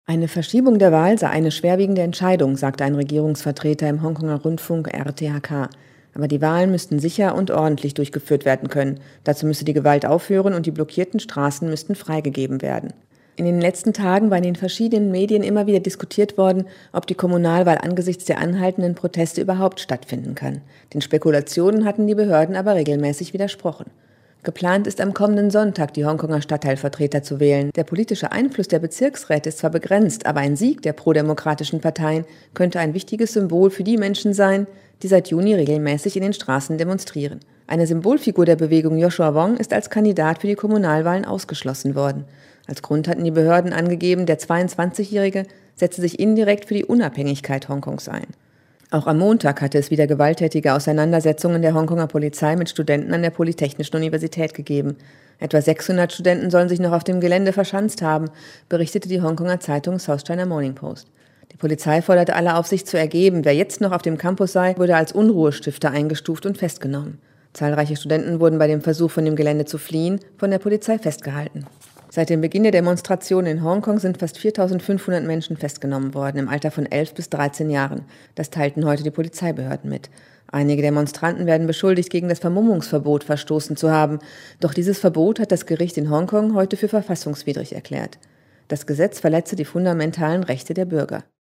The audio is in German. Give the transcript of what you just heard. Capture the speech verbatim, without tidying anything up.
Eine Verschiebung der Wahl sei eine schwerwiegende Entscheidung, sagte ein Regierungsvertreter im Hongkonger Rundfunk R T H K. Aber die Wahlen müssten sicher und ordentlich durchgeführt werden können. Dazu müsse die Gewalt aufhören und die blockierten Straßen müssten freigegeben werden. In den letzten Tagen war in den verschiedenen Medien immer wieder diskutiert worden, ob die Kommunalwahl angesichts der anhaltenden Proteste überhaupt stattfinden kann. Den Spekulationen hatten die Behörden aber regelmäßig widersprochen. Geplant ist am kommenden Sonntag, die Hongkonger Stadtteilvertreter zu wählen. Der politische Einfluss der Bezirksräte ist zwar begrenzt, aber ein Sieg der prodemokratischen Parteien könnte ein wichtiges Symbol für die Menschen sein, die seit Juni regelmäßig in den Straßen demonstrieren. Eine Symbolfigur der Bewegung Joshua Wong ist als Kandidat für die Kommunalwahlen ausgeschlossen worden. Als Grund hatten die Behörden angegeben, der zweiundzwanzigjährige setze sich indirekt für die Unabhängigkeit Hongkongs ein. Auch am Montag hatte es wieder gewalttätige Auseinandersetzungen der Hongkonger Polizei mit Studenten an der Polytechnischen Universität gegeben. Etwa sechshundert Studenten sollen sich noch auf dem Gelände verschanzt haben, berichtete die Hongkonger Zeitung South China Morning Post. Die Polizei forderte alle auf, sich zu ergeben. Wer jetzt noch auf dem Campus sei, wurde als Unruhestifter eingestuft und festgenommen. Zahlreiche Studenten wurden bei dem Versuch, von dem Gelände zu fliehen, von der Polizei festgehalten. Seit dem Beginn der Demonstrationen in Hongkong sind fast viertausendfünfhundert Menschen festgenommen worden, im Alter von elf bis dreizehn Jahren. Das teilten heute die Polizeibehörden mit. Einige Demonstranten werden beschuldigt, gegen das Vermummungsverbot verstoßen zu haben. Doch dieses Verbot hat das Gericht in Hongkong heute für verfassungswidrig erklärt. Das Gesetz verletze die fundamentalen Rechte der Bürger.